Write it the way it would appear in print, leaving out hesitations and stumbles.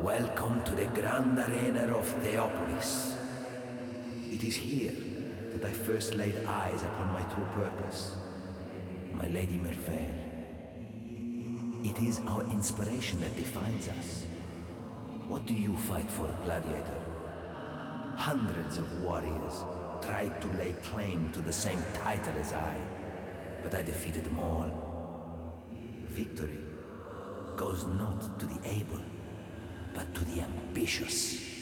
Welcome to the grand arena of Theopolis. It is here that I first laid eyes upon my true purpose, my Lady Merveille. It is our inspiration that defines us. What do you fight for, gladiator? Hundreds of warriors tried to lay claim to the same title as I, but I defeated them all. Victory goes not to the able, but to the ambitious.